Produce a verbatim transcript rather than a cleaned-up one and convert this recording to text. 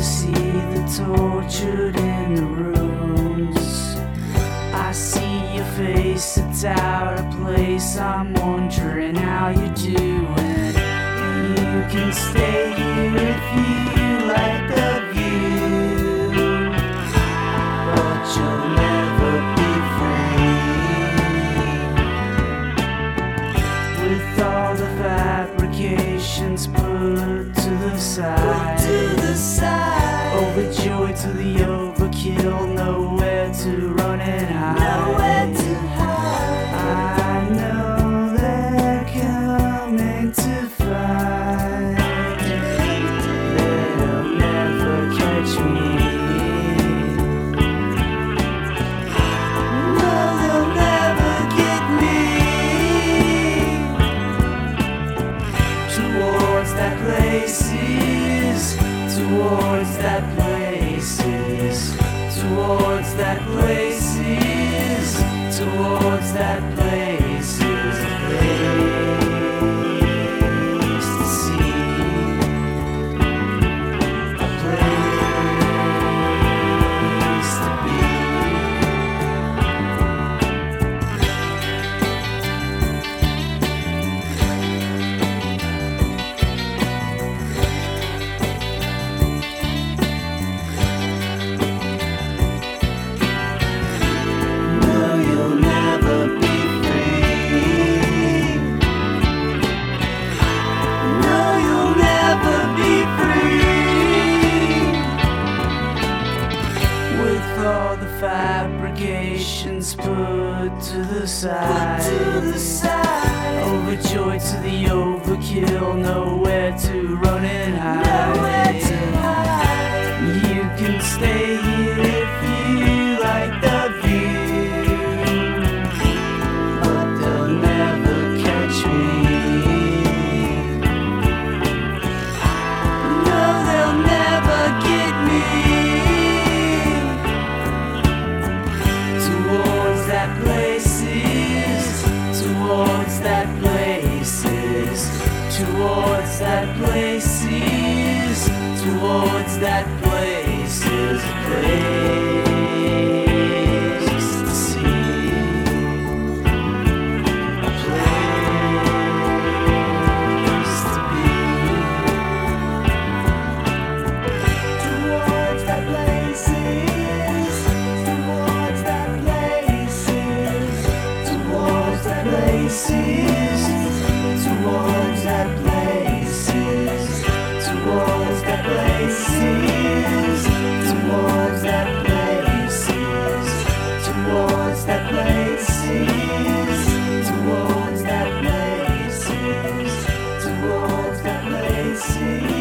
to see the tortured in the rooms. I see your face, it's out of place. I'm wondering how you're doing. You can stay here if you like the view, but you'll never be free. With all the fabrications put to the side, Put to the side. overjoyed to the overkill, nowhere to run and hide. Nowhere to hide. I know they're coming to fight. They'll never catch me. No, they'll never get me. Towards that places, towards that places, towards that places, towards that places, a place to see, a place to be. No, you'll never be free. No, you'll never be free. With all the fabrications put to the side, Put to the side. overjoyed to the overkill, nowhere to run and hide. Nowhere to hide. You can stay here if you like the view, but they'll never catch me. No, they'll never get me. Towards that places, towards that places, towards that places, towards that places, a place to see, a place to be. Towards that places. Towards that places. Towards that places. Towards that places, towards that places, towards that places, towards that places, towards that places, towards that places.